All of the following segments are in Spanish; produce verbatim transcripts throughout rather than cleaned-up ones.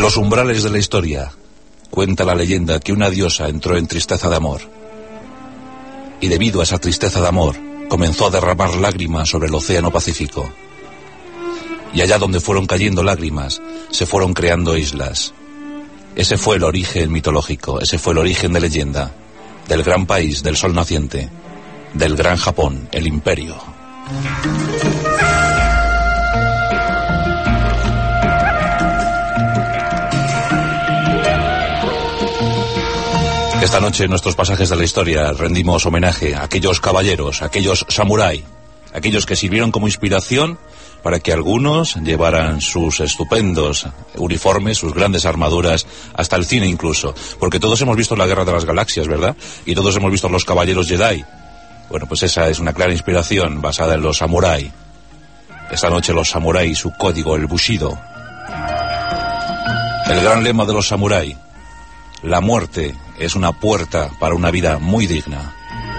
los umbrales de la historia, cuenta la leyenda que una diosa entró en tristeza de amor. Y debido a esa tristeza de amor, comenzó a derramar lágrimas sobre el océano Pacífico. Y allá donde fueron cayendo lágrimas, se fueron creando islas. Ese fue el origen mitológico, ese fue el origen de leyenda, del gran país del sol naciente, del gran Japón, el imperio. Esta noche en nuestros pasajes de la historia rendimos homenaje a aquellos caballeros, a aquellos samurái, aquellos que sirvieron como inspiración para que algunos llevaran sus estupendos uniformes, sus grandes armaduras, hasta el cine incluso, porque todos hemos visto la Guerra de las Galaxias, ¿verdad? Y todos hemos visto los caballeros Jedi. Bueno, pues esa es una clara inspiración basada en los samurái. Esta noche los samurái y su código, el Bushido. El gran lema de los samurái: la muerte es una puerta para una vida muy digna.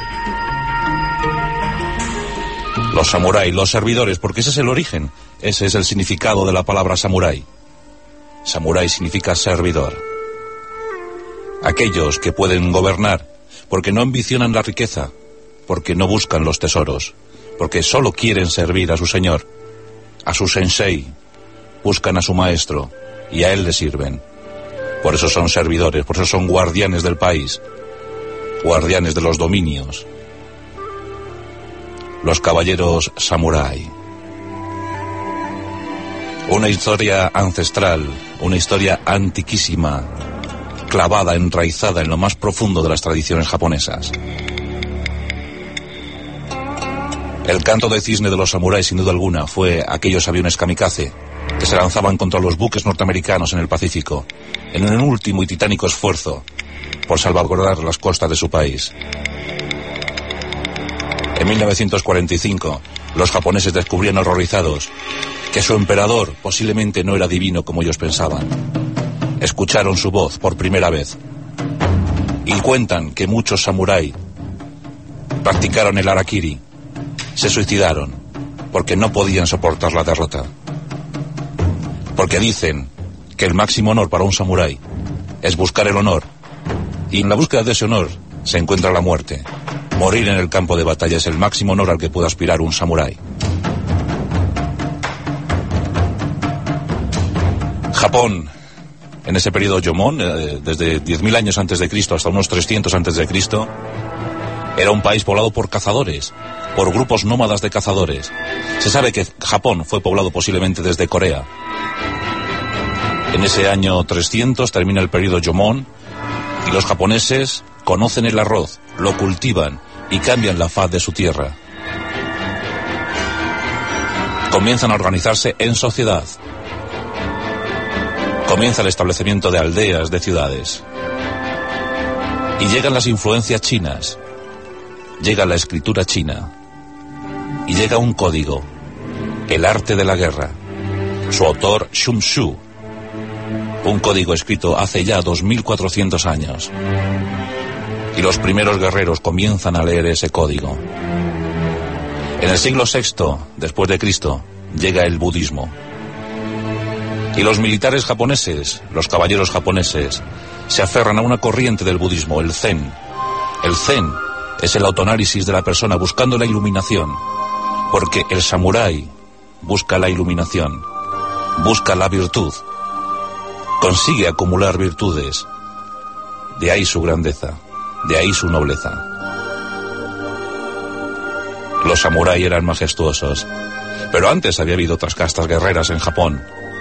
Los samurái, los servidores, porque ese es el origen, ese es el significado de la palabra samurái. Samurái significa servidor. Aquellos que pueden gobernar, porque no ambicionan la riqueza, porque no buscan los tesoros, porque solo quieren servir a su señor, a su sensei, buscan a su maestro y a él le sirven. Por eso son servidores, por eso son guardianes del país, guardianes de los dominios. Los caballeros samurái. Una historia ancestral, una historia antiquísima, clavada, enraizada en lo más profundo de las tradiciones japonesas. El canto de cisne de los samuráis, sin duda alguna, fue aquellos aviones kamikaze que se lanzaban contra los buques norteamericanos en el Pacífico, en un último y titánico esfuerzo por salvaguardar las costas de su país. En mil novecientos cuarenta y cinco, los japoneses descubrían horrorizados que su emperador posiblemente no era divino como ellos pensaban. Escucharon su voz por primera vez y cuentan que muchos samurái practicaron el harakiri, se suicidaron porque no podían soportar la derrota. Porque dicen que el máximo honor para un samurái es buscar el honor, y en la búsqueda de ese honor se encuentra la muerte. Morir en el campo de batalla es el máximo honor al que puede aspirar un samurái. Japón, en ese periodo Jomon, eh, desde diez mil años antes de Cristo hasta unos trescientos antes de Cristo, era un país poblado por cazadores, por grupos nómadas de cazadores. Se sabe que Japón fue poblado posiblemente desde Corea. En ese año trescientos termina el periodo Jomon y los japoneses conocen el arroz, lo cultivan y cambian la faz de su tierra. Comienzan a organizarse en sociedad. Comienza el establecimiento de aldeas, de ciudades. Y llegan las influencias chinas. Llega la escritura china. Y llega un código, el arte de la guerra. Su autor, Sun Tzu. Un código escrito hace ya dos mil cuatrocientos años. Y los primeros guerreros comienzan a leer ese código. En el siglo sexto, después de Cristo, llega el budismo. Y los militares japoneses, los caballeros japoneses, se aferran a una corriente del budismo, el zen. El zen es el autoanálisis de la persona buscando la iluminación, porque el samurái busca la iluminación, busca la virtud, consigue acumular virtudes. De ahí su grandeza, de ahí su nobleza. Los samurái eran majestuosos, pero antes había habido otras castas guerreras en Japón.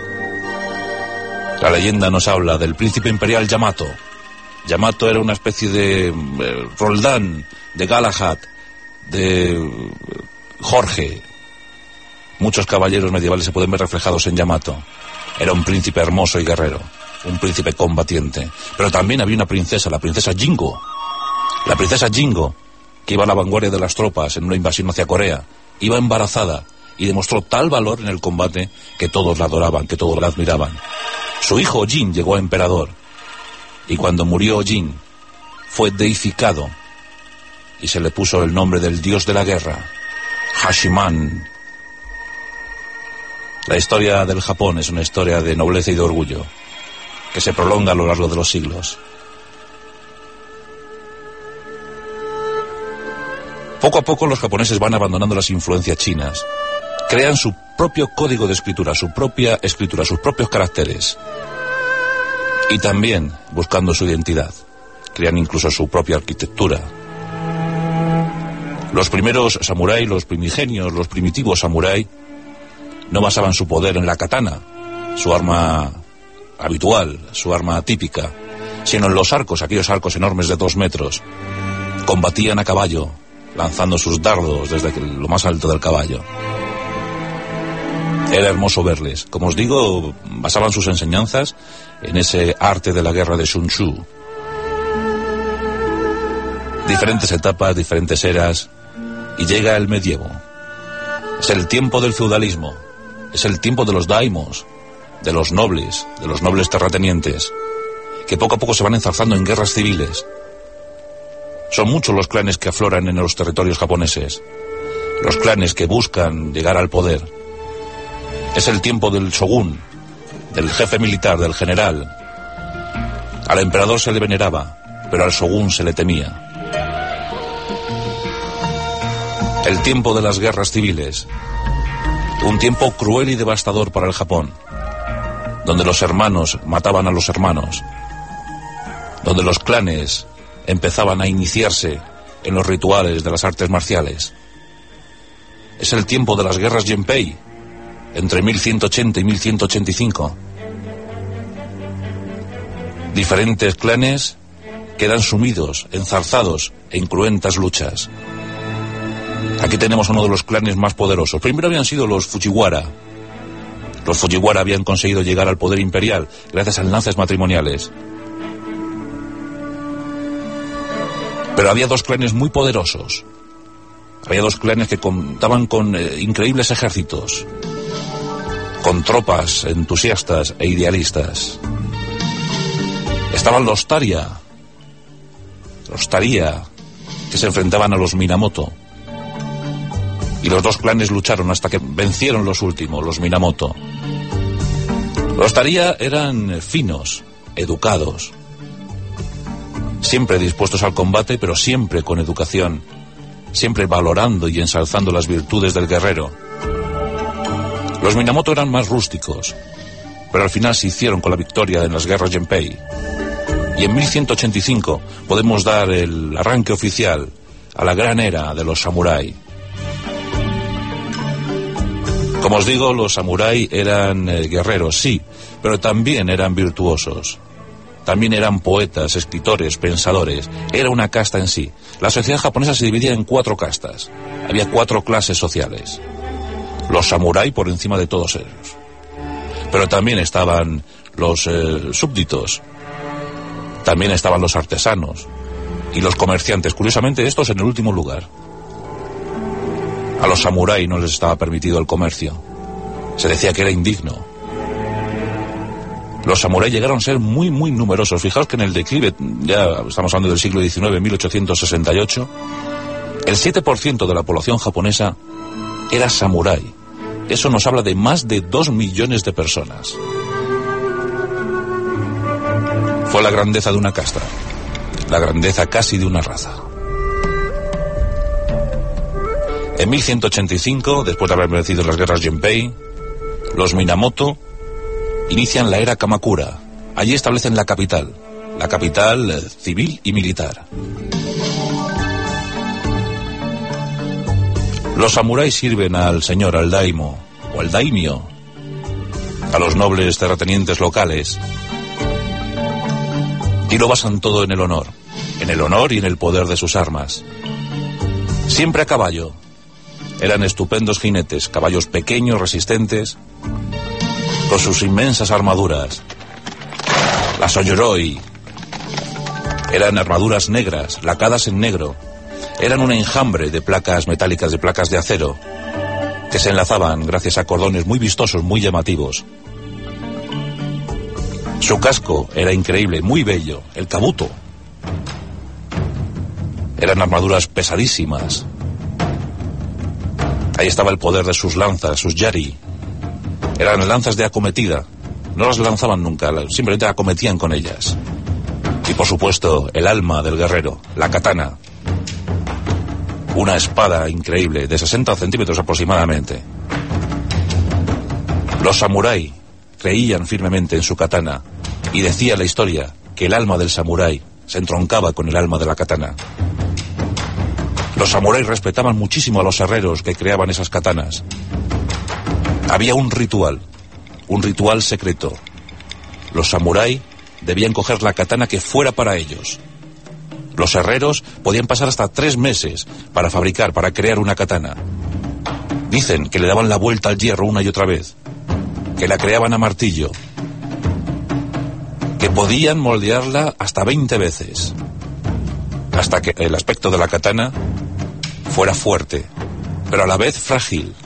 La leyenda nos habla del príncipe imperial Yamato. Yamato era una especie de eh, Roldán, de Galahad, de Jorge. Muchos caballeros medievales se pueden ver reflejados en Yamato. Era un príncipe hermoso y guerrero, un príncipe combatiente. Pero también había una princesa, la princesa Jingo. La princesa Jingo, que iba a la vanguardia de las tropas en una invasión hacia Corea, iba embarazada y demostró tal valor en el combate que todos la adoraban, que todos la admiraban. Su hijo Jin llegó a emperador, y cuando murió Jin, fue deificado, y se le puso el nombre del dios de la guerra, Hashiman. La historia del Japón es una historia de nobleza y de orgullo. que se prolonga a lo largo de los siglos. Poco a poco los japoneses van abandonando las influencias chinas, crean su propio código de escritura, su propia escritura, sus propios caracteres, y también buscando su identidad, crean incluso su propia arquitectura. Los primeros samurái, los primigenios, los primitivos samurái, no basaban su poder en la katana, su arma habitual, su arma típica, sino en los arcos, aquellos arcos enormes de dos metros. Combatían a caballo, lanzando sus dardos desde lo más alto del caballo. Era hermoso verles. Como os digo, basaban sus enseñanzas en ese arte de la guerra de Sun Tzu. Diferentes etapas, diferentes eras, y llega el medievo. Es el tiempo del feudalismo, es el tiempo de los daimos, de los nobles, de los nobles terratenientes, que poco a poco se van enzarzando en guerras civiles. Son muchos los clanes que afloran en los territorios japoneses, los clanes que buscan llegar al poder. Es el tiempo del shogun, del jefe militar, del general. Al emperador se le veneraba, pero al shogun se le temía. El tiempo de las guerras civiles, un tiempo cruel y devastador para el Japón, donde los hermanos mataban a los hermanos, donde los clanes empezaban a iniciarse en los rituales de las artes marciales. Es el tiempo de las guerras Genpei, entre mil ciento ochenta y mil ciento ochenta y cinco. Diferentes clanes quedan sumidos, enzarzados en cruentas luchas. Aquí tenemos uno de los clanes más poderosos. Primero habían sido los Fujiwara. Los Fujiwara habían conseguido llegar al poder imperial gracias a enlaces matrimoniales. Pero había dos clanes muy poderosos. Había dos clanes que contaban con eh, increíbles ejércitos, con tropas entusiastas e idealistas. Estaban los Taria, los Taria, que se enfrentaban a los Minamoto. Y los dos clanes lucharon hasta que vencieron los últimos, los Minamoto. Los Taria eran finos, educados, siempre dispuestos al combate, pero siempre con educación, siempre valorando y ensalzando las virtudes del guerrero. Los Minamoto eran más rústicos, pero al final se hicieron con la victoria en las guerras Genpei. Y en mil ciento ochenta y cinco podemos dar el arranque oficial a la gran era de los samurái. Como os digo, los samurái eran eh, guerreros, sí, pero también eran virtuosos. También eran poetas, escritores, pensadores. Era una casta en sí. La sociedad japonesa se dividía en cuatro castas. Había cuatro clases sociales. Los samurái por encima de todos ellos. Pero también estaban los eh, súbditos. También estaban los artesanos y los comerciantes. Curiosamente, estos en el último lugar. A los samurái no les estaba permitido el comercio. Se decía que era indigno. Los samurái llegaron a ser muy, muy numerosos. Fijaos que en el declive, ya estamos hablando del siglo diecinueve, mil ochocientos sesenta y ocho, el siete por ciento de la población japonesa era samurái. Eso nos habla de más de dos millones de personas. Fue la grandeza de una casta, la grandeza casi de una raza. En mil ciento ochenta y cinco, después de haber vencido las guerras Genpei, los Minamoto inician la era Kamakura. Allí establecen la capital, la capital eh, civil y militar. Los samuráis sirven al señor, al daimo, o al daimyo, a los nobles terratenientes locales, y lo basan todo en el honor, en el honor y en el poder de sus armas. Siempre a caballo. Eran estupendos jinetes, caballos pequeños, resistentes, con sus inmensas armaduras. Las oyuroi eran armaduras negras, lacadas en negro. Eran un enjambre de placas metálicas, de placas de acero, que se enlazaban gracias a cordones muy vistosos, muy llamativos. Su casco era increíble, muy bello, el kabuto. Eran armaduras pesadísimas. Ahí estaba el poder de sus lanzas, sus yari. Eran lanzas de acometida, no las lanzaban nunca, simplemente acometían con ellas. Y por supuesto, el alma del guerrero, la katana. Una espada increíble, de sesenta centímetros aproximadamente. Los samurái creían firmemente en su katana, y decía la historia que el alma del samurái se entroncaba con el alma de la katana. Los samuráis respetaban muchísimo a los herreros que creaban esas katanas. Había un ritual, un ritual secreto. Los samuráis debían coger la katana que fuera para ellos. Los herreros podían pasar hasta tres meses para fabricar, para crear una katana. Dicen que le daban la vuelta al hierro una y otra vez, que la creaban a martillo, que podían moldearla hasta veinte veces, hasta que el aspecto de la katana fuera fuerte, pero a la vez frágil.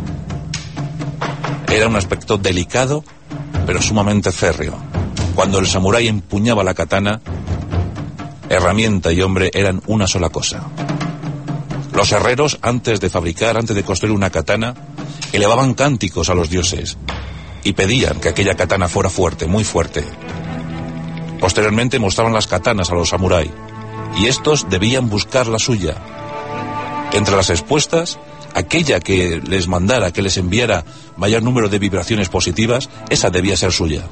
Era un aspecto delicado, pero sumamente férreo. Cuando el samurái empuñaba la katana, herramienta y hombre eran una sola cosa. Los herreros, antes de fabricar, antes de construir una katana, elevaban cánticos a los dioses y pedían que aquella katana fuera fuerte, muy fuerte. Posteriormente mostraban las katanas a los samurái y estos debían buscar la suya. Entre las expuestas, aquella que les mandara, que les enviara mayor número de vibraciones positivas, esa debía ser suya.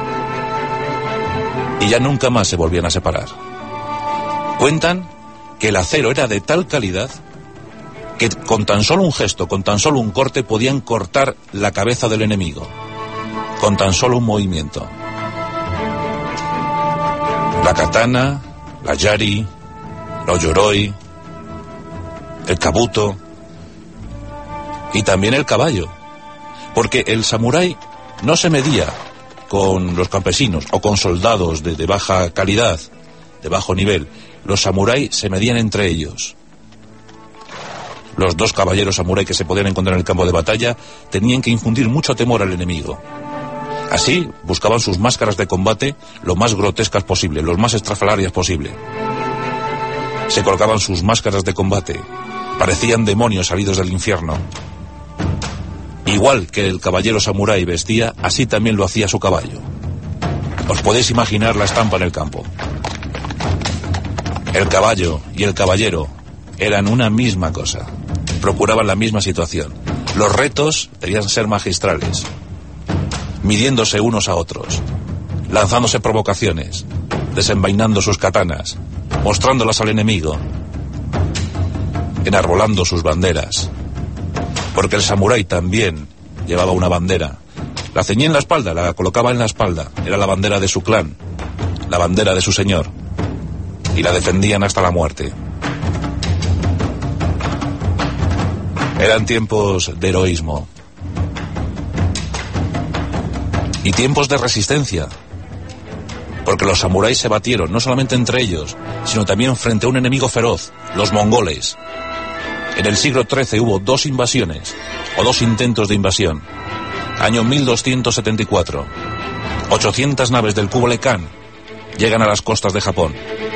Y ya nunca más se volvían a separar. Cuentan que el acero era de tal calidad que con tan solo un gesto, con tan solo un corte, podían cortar la cabeza del enemigo. Con tan solo un movimiento. La katana, la yari, los yoroi, el kabuto y también el caballo, porque el samurái no se medía con los campesinos o con soldados de, de baja calidad, de bajo nivel. Los samuráis se medían entre ellos. Los dos caballeros samurái que se podían encontrar en el campo de batalla tenían que infundir mucho temor al enemigo. Así buscaban sus máscaras de combate lo más grotescas posible, lo más estrafalarias posible. Se colocaban sus máscaras de combate. Parecían demonios salidos del infierno. Igual que el caballero samurái vestía, así también lo hacía su caballo. Os podéis imaginar la estampa en el campo. El caballo y el caballero eran una misma cosa. Procuraban la misma situación. Los retos debían ser magistrales. Midiéndose unos a otros. Lanzándose provocaciones. Desenvainando sus katanas. Mostrándolas al enemigo. Enarbolando sus banderas, porque el samurái también llevaba una bandera. La ceñía en la espalda, la colocaba en la espalda. Era la bandera de su clan, la bandera de su señor, y la defendían hasta la muerte. Eran tiempos de heroísmo y tiempos de resistencia, porque los samuráis se batieron no solamente entre ellos, sino también frente a un enemigo feroz, los mongoles. En el siglo trece hubo dos invasiones, o dos intentos de invasión. Año mil doscientos setenta y cuatro. ochocientas naves del Kublai Khan llegan a las costas de Japón.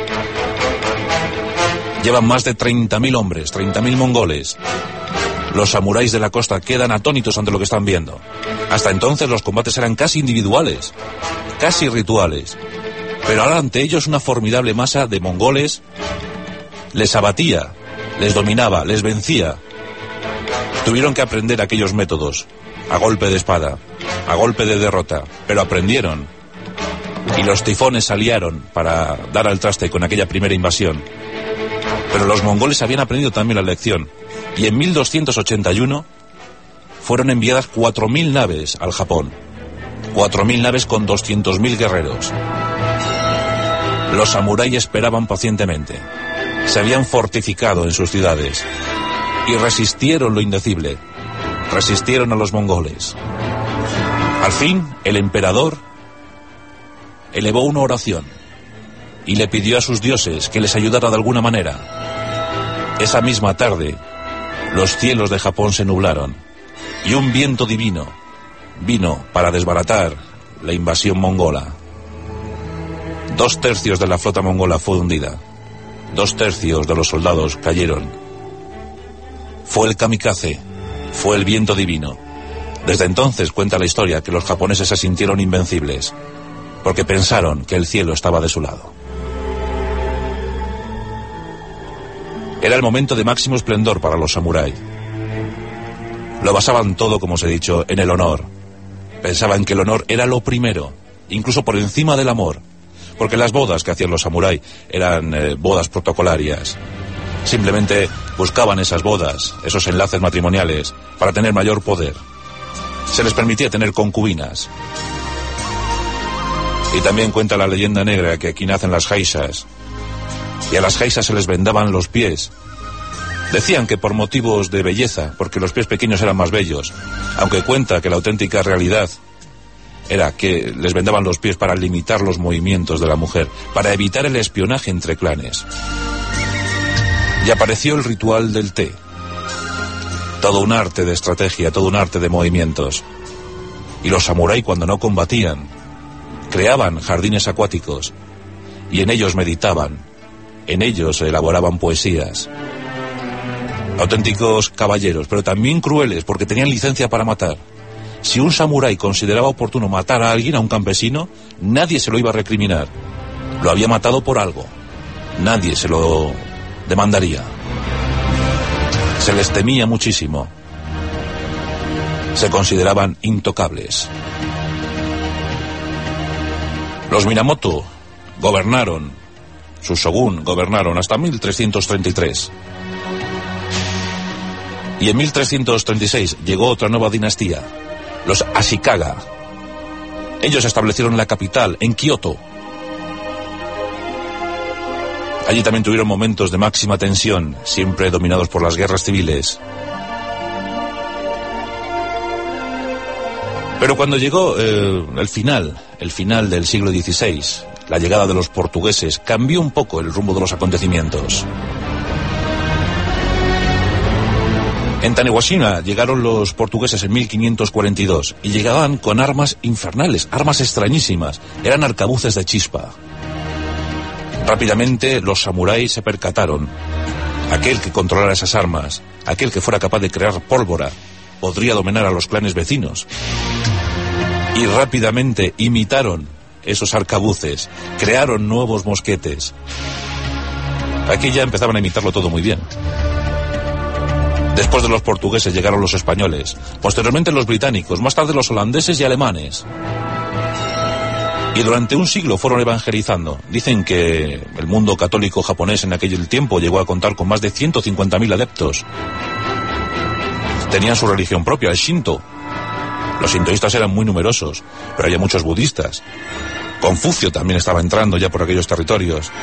Llevan más de treinta mil hombres, treinta mil mongoles. Los samuráis de la costa quedan atónitos ante lo que están viendo. Hasta entonces los combates eran casi individuales, casi rituales. Pero ahora ante ellos una formidable masa de mongoles les abatía, les dominaba, les vencía. Tuvieron que aprender aquellos métodos, a golpe de espada, a golpe de derrota, pero aprendieron. Y los tifones se aliaron para dar al traste con aquella primera invasión. Pero los mongoles habían aprendido también la lección. Y en mil doscientos ochenta y uno fueron enviadas cuatro mil naves al Japón. cuatro mil naves con doscientos mil guerreros. Los samuráis esperaban pacientemente. Se habían fortificado en sus ciudades y resistieron lo indecible. Resistieron a los mongoles. Al fin, el emperador elevó una oración y le pidió a sus dioses que les ayudara de alguna manera. Esa misma tarde, los cielos de Japón se nublaron y un viento divino vino para desbaratar la invasión mongola. Dos tercios de la flota mongola fue hundida. Dos tercios de los soldados cayeron. Fue el kamikaze, fue el viento divino, Desde entonces cuenta la historia que los japoneses se sintieron invencibles, porque pensaron que el cielo estaba de su lado. Era el momento de máximo esplendor para los samuráis. Lo basaban todo, como os he dicho, en el honor. Pensaban que el honor era lo primero, incluso por encima del amor, porque las bodas que hacían los samuráis eran eh, bodas protocolarias. Simplemente buscaban esas bodas, esos enlaces matrimoniales, para tener mayor poder. Se les permitía tener concubinas. Y también cuenta la leyenda negra que aquí nacen las geishas, y a las geishas se les vendaban los pies. Decían que por motivos de belleza, porque los pies pequeños eran más bellos, aunque cuenta que la auténtica realidad era que les vendaban los pies para limitar los movimientos de la mujer, para evitar el espionaje entre clanes. Y apareció el ritual del té. Todo un arte de estrategia, todo un arte de movimientos. Y los samuráis, cuando no combatían, creaban jardines acuáticos, y en ellos meditaban, en ellos elaboraban poesías. Auténticos caballeros, pero también crueles, porque tenían licencia para matar. Si un samurái consideraba oportuno matar a alguien, a un campesino, nadie se lo iba a recriminar. Lo había matado por algo. Nadie se lo demandaría. Se les temía muchísimo. Se consideraban intocables. Los Minamoto gobernaron, sus shogun gobernaron hasta mil trescientos treinta y tres. Y en mil trescientos treinta y seis llegó otra nueva dinastía, los Ashikaga. Ellos establecieron la capital, en Kioto. Allí también tuvieron momentos de máxima tensión, siempre dominados por las guerras civiles. Pero cuando llegó eh, el final, el final del siglo dieciséis, la llegada de los portugueses, cambió un poco el rumbo de los acontecimientos. En Tanegashima llegaron los portugueses en mil quinientos cuarenta y dos y llegaban con armas infernales, armas extrañísimas, eran arcabuces de chispa. Rápidamente los samuráis se percataron. Aquel que controlara esas armas, aquel que fuera capaz de crear pólvora, podría dominar a los clanes vecinos. Y rápidamente imitaron esos arcabuces, crearon nuevos mosquetes. Aquí ya empezaban a imitarlo todo muy bien. Después de los portugueses llegaron los españoles, posteriormente los británicos, más tarde los holandeses y alemanes. Y durante un siglo fueron evangelizando. Dicen que el mundo católico japonés en aquel tiempo llegó a contar con más de ciento cincuenta mil adeptos. Tenían su religión propia, el Shinto. Los sintoístas eran muy numerosos, pero había muchos budistas. Confucio también estaba entrando ya por aquellos territorios.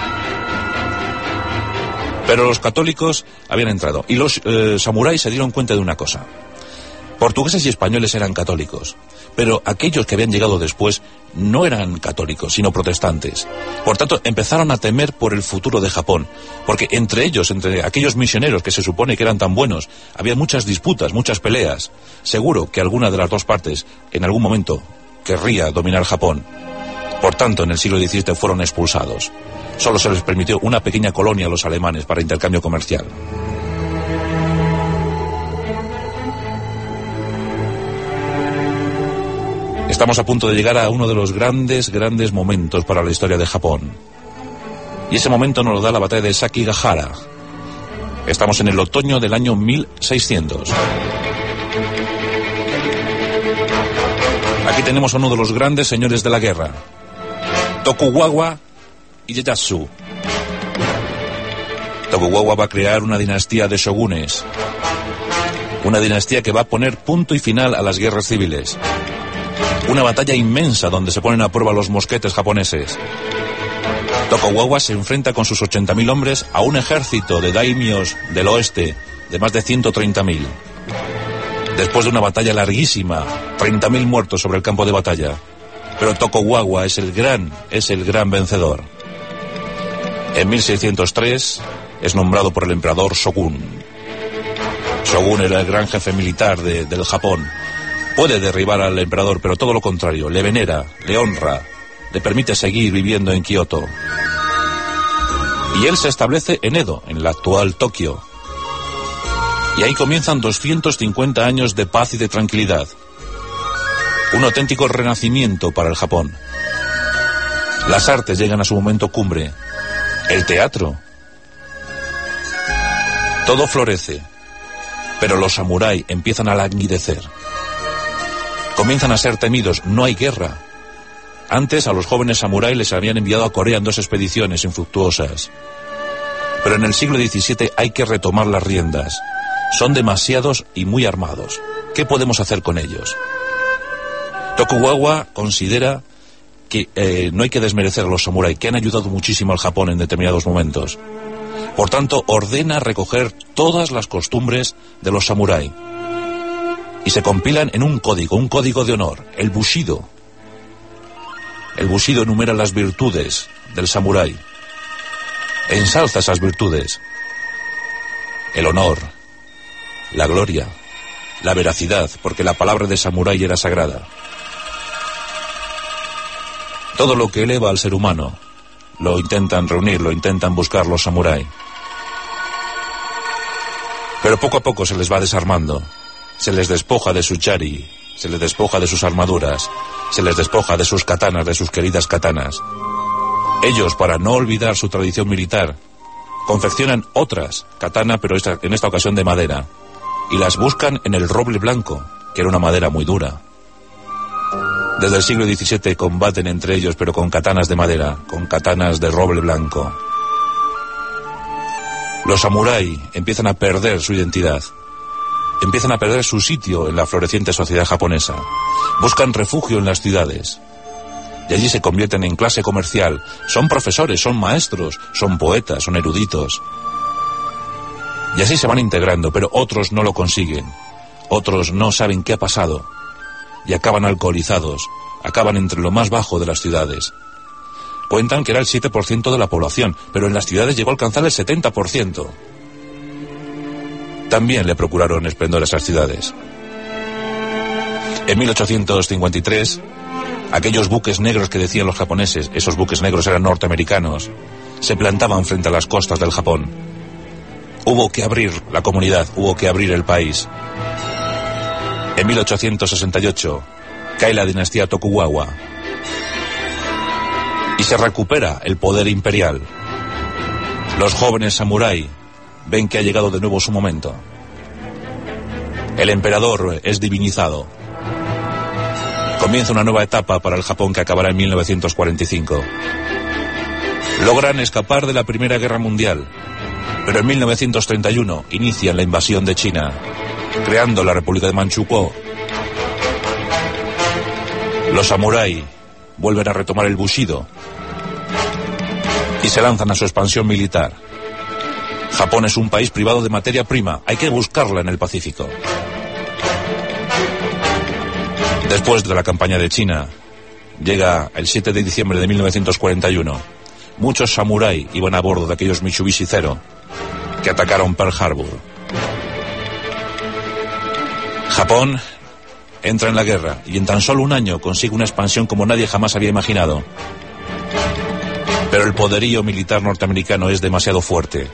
Pero los católicos habían entrado. Y los eh, samuráis se dieron cuenta de una cosa. Portugueses y españoles eran católicos, pero aquellos que habían llegado después no eran católicos, sino protestantes. Por tanto, empezaron a temer por el futuro de Japón, porque entre ellos, entre aquellos misioneros que se supone que eran tan buenos, había muchas disputas, muchas peleas. Seguro que alguna de las dos partes, en algún momento, querría dominar Japón. Por tanto, en el siglo diecisiete fueron expulsados. Solo se les permitió una pequeña colonia a los alemanes para intercambio comercial. Estamos a punto de llegar a uno de los grandes, grandes momentos para la historia de Japón. Y ese momento nos lo da la batalla de Sekigahara. Estamos en el otoño del año mil seiscientos. Aquí tenemos a uno de los grandes señores de la guerra, Tokugawa Ieyasu. Tokugawa va a crear una dinastía de shogunes, una dinastía que va a poner punto y final a las guerras civiles. Una batalla inmensa donde se ponen a prueba los mosquetes japoneses. Tokugawa se enfrenta con sus ochenta mil hombres a un ejército de daimios del oeste de más de ciento treinta mil. Después de una batalla larguísima, treinta mil muertos sobre el campo de batalla. Pero Tokugawa es el gran, es el gran vencedor. En mil seiscientos tres es nombrado por el emperador Shogun. Shogun era el gran jefe militar de, del Japón. Puede derribar al emperador, pero todo lo contrario, le venera, le honra, le permite seguir viviendo en Kioto. Y él se establece en Edo, en la actual Tokio. Y ahí comienzan doscientos cincuenta años de paz y de tranquilidad. Un auténtico renacimiento para el Japón. Las artes llegan a su momento cumbre. El teatro. Todo florece. Pero los samuráis empiezan a languidecer. Comienzan a ser temidos. No hay guerra. Antes a los jóvenes samuráis les habían enviado a Corea en dos expediciones infructuosas. Pero en el siglo diecisiete hay que retomar las riendas. Son demasiados y muy armados. ¿Qué podemos hacer con ellos? Tokugawa considera que eh, no hay que desmerecer a los samuráis, que han ayudado muchísimo al Japón en determinados momentos. Por tanto, ordena recoger todas las costumbres de los samuráis. Y se compilan en un código, un código de honor, el Bushido. El Bushido enumera las virtudes del samurái. Ensalza esas virtudes. El honor, la gloria, la veracidad, porque la palabra de samurái era sagrada. Todo lo que eleva al ser humano lo intentan reunir, lo intentan buscar los samuráis. Pero poco a poco se les va desarmando. Se les despoja de su chari, se les despoja de sus armaduras, se les despoja de sus katanas, de sus queridas katanas. Ellos, para no olvidar su tradición militar, confeccionan otras katana, pero esta, en esta ocasión de madera, y las buscan en el roble blanco, que era una madera muy dura. Desde el siglo diecisiete combaten entre ellos, pero con katanas de madera, con katanas de roble blanco. Los samuráis empiezan a perder su identidad, empiezan a perder su sitio en la floreciente sociedad japonesa. Buscan refugio en las ciudades, y allí se convierten en clase comercial. Son profesores, son maestros, son poetas, son eruditos. Y así se van integrando, pero otros no lo consiguen. Otros no saben qué ha pasado. Y acaban alcoholizados, acaban entre lo más bajo de las ciudades. Cuentan que era el siete por ciento de la población, pero en las ciudades llegó a alcanzar el setenta por ciento. También le procuraron esplendor a esas ciudades. En mil ochocientos cincuenta y tres, aquellos buques negros que decían los japoneses, esos buques negros eran norteamericanos, se plantaban frente a las costas del Japón. Hubo que abrir la comunidad, hubo que abrir el país. En mil ochocientos sesenta y ocho cae la dinastía Tokugawa y se recupera el poder imperial. Los jóvenes samurái ven que ha llegado de nuevo su momento. El emperador es divinizado. Comienza una nueva etapa para el Japón que acabará en mil novecientos cuarenta y cinco. Logran escapar de la Primera Guerra Mundial, pero en mil novecientos treinta y uno inician la invasión de China, creando la República de Manchukuo. Los samuráis vuelven a retomar el Bushido y se lanzan a su expansión militar. Japón es un país privado de materia prima, hay que buscarla en el Pacífico. Después de la campaña de China, llega el siete de diciembre de mil novecientos cuarenta y uno. Muchos samuráis iban a bordo de aquellos Mitsubishi Zero que atacaron Pearl Harbor. Japón entra en la guerra y en tan solo un año consigue una expansión como nadie jamás había imaginado. Pero el poderío militar norteamericano es demasiado fuerte.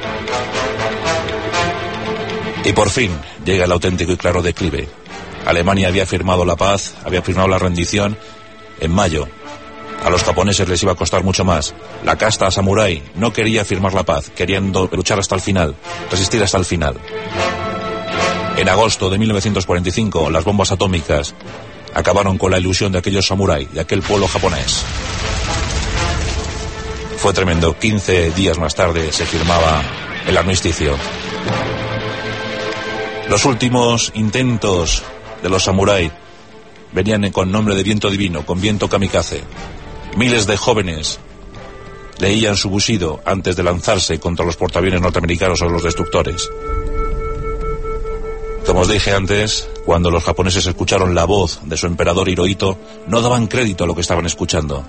Y por fin llega el auténtico y claro declive. Alemania había firmado la paz, había firmado la rendición en mayo. A los japoneses les iba a costar mucho más. La casta samurái no quería firmar la paz, querían luchar hasta el final, resistir hasta el final. En agosto de mil novecientos cuarenta y cinco, las bombas atómicas acabaron con la ilusión de aquellos samuráis, de aquel pueblo japonés. Fue tremendo. quince días más tarde se firmaba el armisticio. Los últimos intentos de los samuráis venían con nombre de viento divino, con viento kamikaze. Miles de jóvenes leían su Bushido antes de lanzarse contra los portaaviones norteamericanos o los destructores. Como os dije antes, cuando los japoneses escucharon la voz de su emperador Hirohito, no daban crédito a lo que estaban escuchando.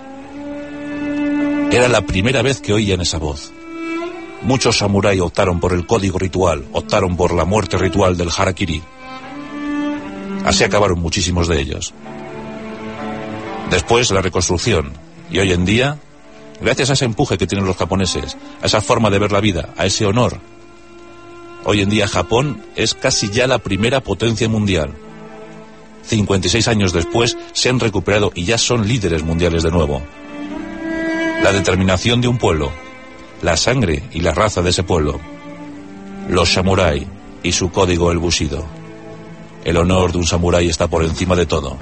Era la primera vez que oían esa voz. Muchos samuráis optaron por el código ritual, optaron por la muerte ritual del harakiri. Así acabaron muchísimos de ellos. Después la reconstrucción, y hoy en día, gracias a ese empuje que tienen los japoneses, a esa forma de ver la vida, a ese honor, Hoy en día Japón es casi ya la primera potencia mundial. cincuenta y seis años después se han recuperado y ya son líderes mundiales de nuevo. La determinación de un pueblo, la sangre y la raza de ese pueblo, los samurái y su código el bushido. El honor de un samurái está por encima de todo.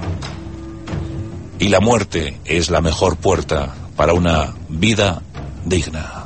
Y la muerte es la mejor puerta para una vida digna.